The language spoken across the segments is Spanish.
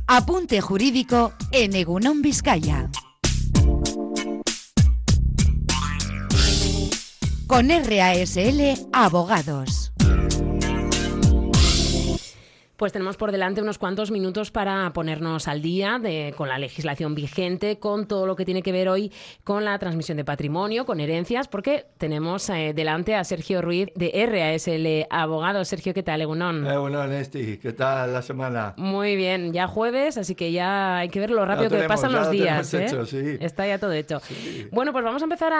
Apunte jurídico en Egunon Vizcaya. Con RASL Abogados. Pues tenemos por delante unos cuantos minutos para ponernos al día con la legislación vigente, con todo lo que tiene que ver hoy con la transmisión de patrimonio, con herencias, porque tenemos delante a Sergio Ruiz de RASL Abogados. Sergio, ¿qué tal? Egunon. Egunon, Esti. ¿Qué tal la semana? Muy bien, ya jueves, así que ya hay que ver lo rápido que pasan los días. Hecho, sí. Está ya todo hecho. Sí. Bueno, pues vamos a empezar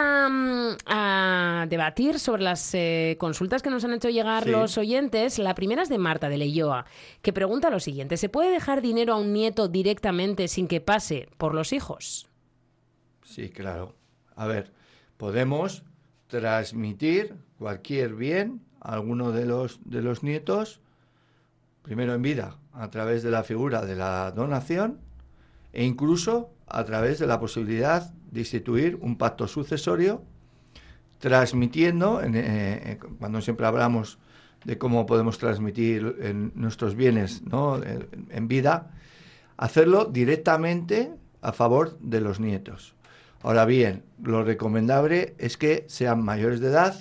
a debatir sobre las consultas que nos han hecho llegar los oyentes. La primera es de Marta, de Leioa, que pregunta lo siguiente: ¿se puede dejar dinero a un nieto directamente sin que pase por los hijos? Sí, claro. A ver, podemos transmitir cualquier bien a alguno de los nietos, primero en vida, a través de la figura de la donación, e incluso a través de la posibilidad de instituir un pacto sucesorio, transmitiendo, cuando siempre hablamos de cómo podemos transmitir nuestros bienes, ¿no?, en vida, hacerlo directamente a favor de los nietos. Ahora bien, lo recomendable es que sean mayores de edad.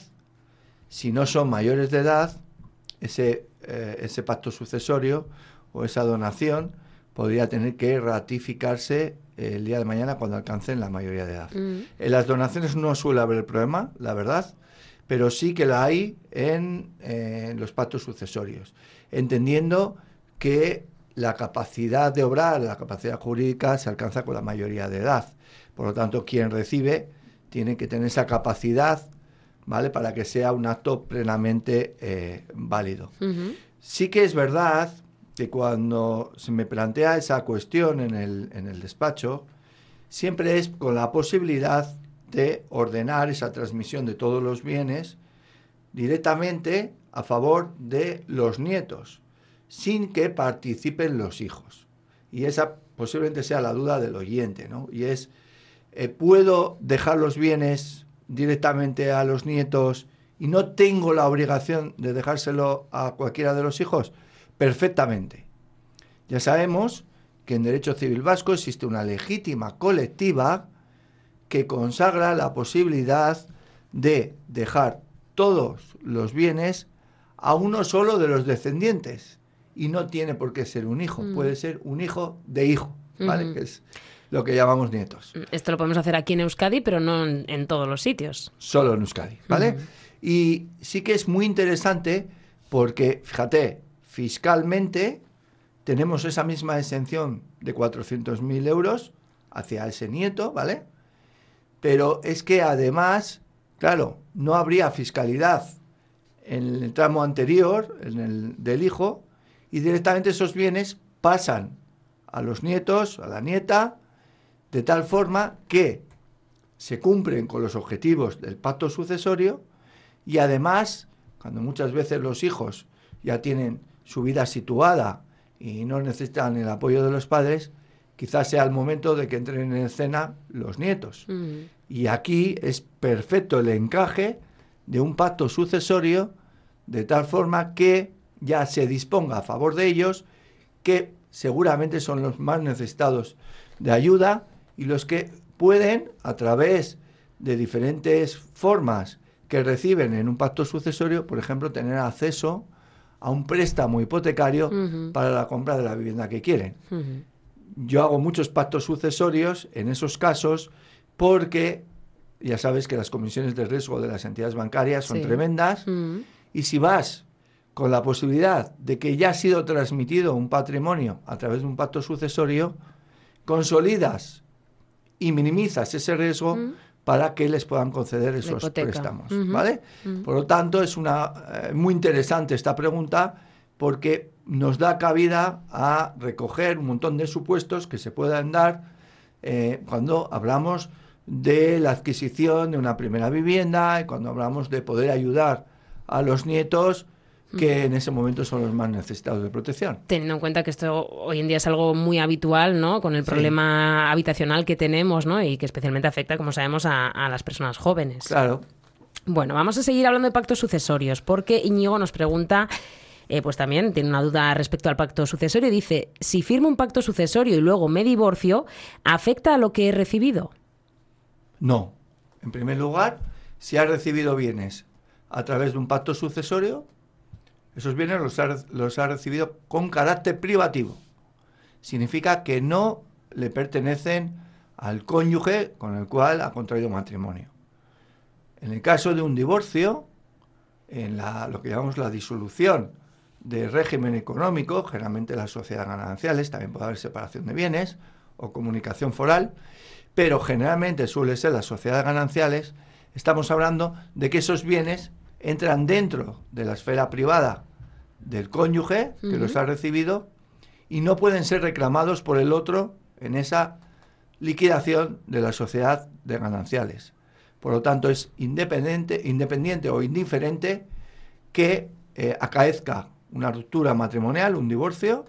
Si no son mayores de edad, ese pacto sucesorio o esa donación podría tener que ratificarse el día de mañana cuando alcancen la mayoría de edad. En las donaciones no suele haber problema, la verdad, pero sí que la hay en los pactos sucesorios, entendiendo que la capacidad de obrar, la capacidad jurídica se alcanza con la mayoría de edad. Por lo tanto, quien recibe tiene que tener esa capacidad, ¿vale?, para que sea un acto plenamente válido. Uh-huh. Sí que es verdad que cuando se me plantea esa cuestión en el despacho, siempre es con la posibilidad de ordenar esa transmisión de todos los bienes directamente a favor de los nietos, sin que participen los hijos. Y esa posiblemente sea la duda del oyente, ¿no? Y es, ¿puedo dejar los bienes directamente a los nietos y no tengo la obligación de dejárselo a cualquiera de los hijos? Perfectamente. Ya sabemos que en derecho civil vasco existe una legítima colectiva que consagra la posibilidad de dejar todos los bienes a uno solo de los descendientes. Y no tiene por qué ser un hijo, puede ser un hijo de hijo, ¿vale? Que es lo que llamamos nietos. Esto lo podemos hacer aquí en Euskadi, pero no en todos los sitios. Solo en Euskadi, ¿vale? Y sí que es muy interesante porque, fíjate, fiscalmente tenemos esa misma exención de 400.000 euros hacia ese nieto, ¿vale? Pero es que además, claro, no habría fiscalidad en el tramo anterior, en el del hijo, y directamente esos bienes pasan a los nietos, a la nieta, de tal forma que se cumplen con los objetivos del pacto sucesorio y además, cuando muchas veces los hijos ya tienen su vida situada y no necesitan el apoyo de los padres, quizás sea el momento de que entren en escena los nietos. Y aquí es perfecto el encaje de un pacto sucesorio de tal forma que ya se disponga a favor de ellos, que seguramente son los más necesitados de ayuda y los que pueden, a través de diferentes formas que reciben en un pacto sucesorio, por ejemplo, tener acceso a un préstamo hipotecario para la compra de la vivienda que quieren. Yo hago muchos pactos sucesorios en esos casos porque ya sabes que las comisiones de riesgo de las entidades bancarias son tremendas y si vas con la posibilidad de que ya ha sido transmitido un patrimonio a través de un pacto sucesorio, consolidas y minimizas ese riesgo para que les puedan conceder esos préstamos, ¿vale? Por lo tanto, es muy interesante esta pregunta porque nos da cabida a recoger un montón de supuestos que se puedan dar cuando hablamos de la adquisición de una primera vivienda y cuando hablamos de poder ayudar a los nietos que en ese momento son los más necesitados de protección. Teniendo en cuenta que esto hoy en día es algo muy habitual, ¿no?, con el problema habitacional que tenemos, ¿no?, y que especialmente afecta, como sabemos, a las personas jóvenes. Claro. Bueno, vamos a seguir hablando de pactos sucesorios, porque Íñigo nos pregunta pues también tiene una duda respecto al pacto sucesorio. Dice, si firmo un pacto sucesorio y luego me divorcio, ¿afecta a lo que he recibido? No. En primer lugar, si has recibido bienes a través de un pacto sucesorio, esos bienes los ha recibido con carácter privativo. Significa que no le pertenecen al cónyuge con el cual ha contraído matrimonio. En el caso de un divorcio, en lo que llamamos la disolución del régimen económico, generalmente las sociedades gananciales, también puede haber separación de bienes o comunicación foral, pero generalmente suele ser las sociedades gananciales, estamos hablando de que esos bienes entran dentro de la esfera privada del cónyuge que los ha recibido y no pueden ser reclamados por el otro en esa liquidación de la sociedad de gananciales. Por lo tanto, es independiente o indiferente que acaezca una ruptura matrimonial, un divorcio,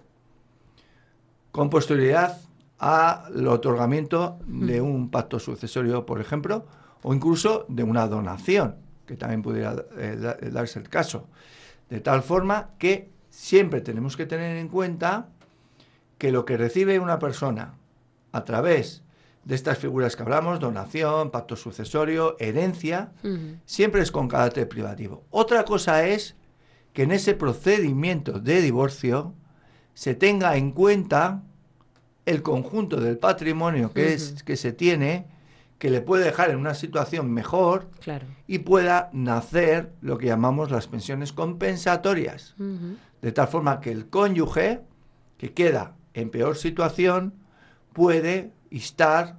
con posterioridad al otorgamiento de un pacto sucesorio, por ejemplo, o incluso de una donación, que también pudiera darse el caso. De tal forma que siempre tenemos que tener en cuenta que lo que recibe una persona a través de estas figuras que hablamos, donación, pacto sucesorio, herencia, siempre es con carácter privativo. Otra cosa es que en ese procedimiento de divorcio se tenga en cuenta el conjunto del patrimonio que se tiene, que le puede dejar en una situación mejor, claro, y pueda nacer lo que llamamos las pensiones compensatorias. De tal forma que el cónyuge que queda en peor situación puede instar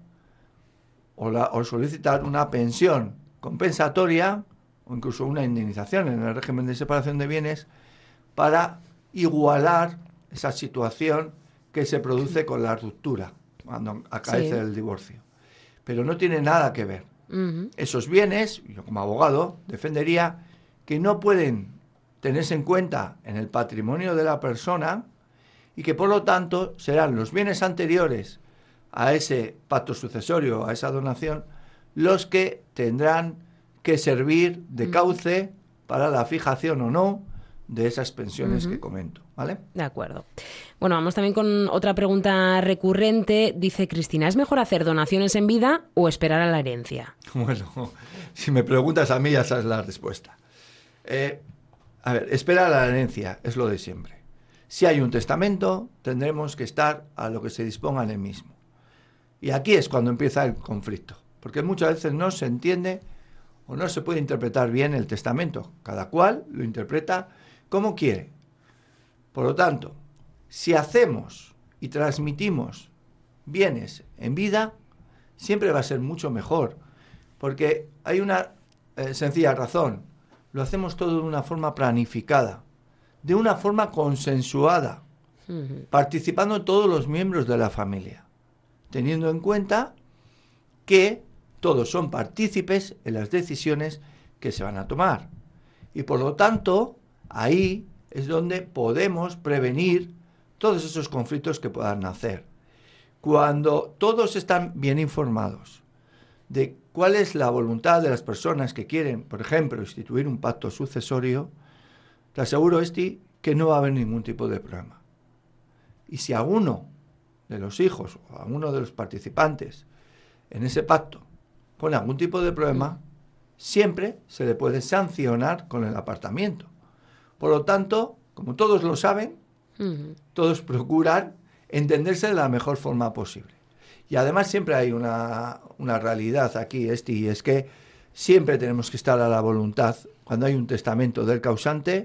o solicitar una pensión compensatoria o incluso una indemnización en el régimen de separación de bienes para igualar esa situación que se produce con la ruptura cuando acaece el divorcio. Pero no tiene nada que ver. Esos bienes, yo como abogado defendería que no pueden tenerse en cuenta en el patrimonio de la persona y que por lo tanto serán los bienes anteriores a ese pacto sucesorio, a esa donación, los que tendrán que servir de cauce para la fijación o no de esas pensiones que comento, ¿vale? De acuerdo. Bueno, vamos también con otra pregunta recurrente. Dice Cristina, ¿es mejor hacer donaciones en vida o esperar a la herencia? Bueno, si me preguntas a mí ya sabes la respuesta. A ver, esperar a la herencia es lo de siempre. Si hay un testamento, tendremos que estar a lo que se disponga en el mismo. Y aquí es cuando empieza el conflicto, porque muchas veces no se entiende o no se puede interpretar bien el testamento. Cada cual lo interpreta como quiere. Por lo tanto, si hacemos y transmitimos bienes en vida, siempre va a ser mucho mejor, porque hay una sencilla razón. Lo hacemos todo de una forma planificada, de una forma consensuada, participando todos los miembros de la familia, teniendo en cuenta que todos son partícipes en las decisiones que se van a tomar. Y por lo tanto, ahí es donde podemos prevenir todos esos conflictos que puedan nacer. Cuando todos están bien informados de cuál es la voluntad de las personas que quieren, por ejemplo, instituir un pacto sucesorio, te aseguro, que no va a haber ningún tipo de problema. Y si alguno de los hijos o alguno de los participantes en ese pacto pone algún tipo de problema, siempre se le puede sancionar con el apartamiento. Por lo tanto, como todos lo saben, todos procuran entenderse de la mejor forma posible. Y además siempre hay una realidad aquí, y es que siempre tenemos que estar a la voluntad cuando hay un testamento del causante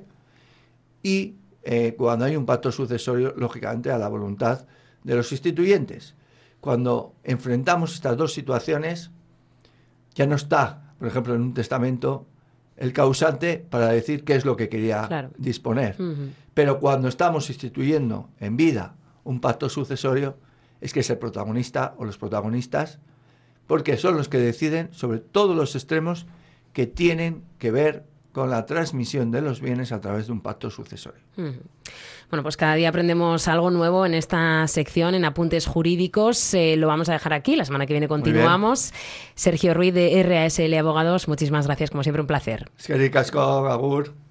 y cuando hay un pacto sucesorio, lógicamente, a la voluntad de los instituyentes. Cuando enfrentamos estas dos situaciones, ya no está, por ejemplo, en un testamento el causante para decir qué es lo que quería disponer. Pero cuando estamos instituyendo en vida un pacto sucesorio, es que es el protagonista o los protagonistas, porque son los que deciden sobre todos los extremos que tienen que ver con la transmisión de los bienes a través de un pacto sucesorio. Bueno, pues cada día aprendemos algo nuevo en esta sección, en Apuntes Jurídicos. Lo vamos a dejar aquí, la semana que viene continuamos. Sergio Ruiz de RASL Abogados, muchísimas gracias, como siempre un placer. Eskerrik asko, agur.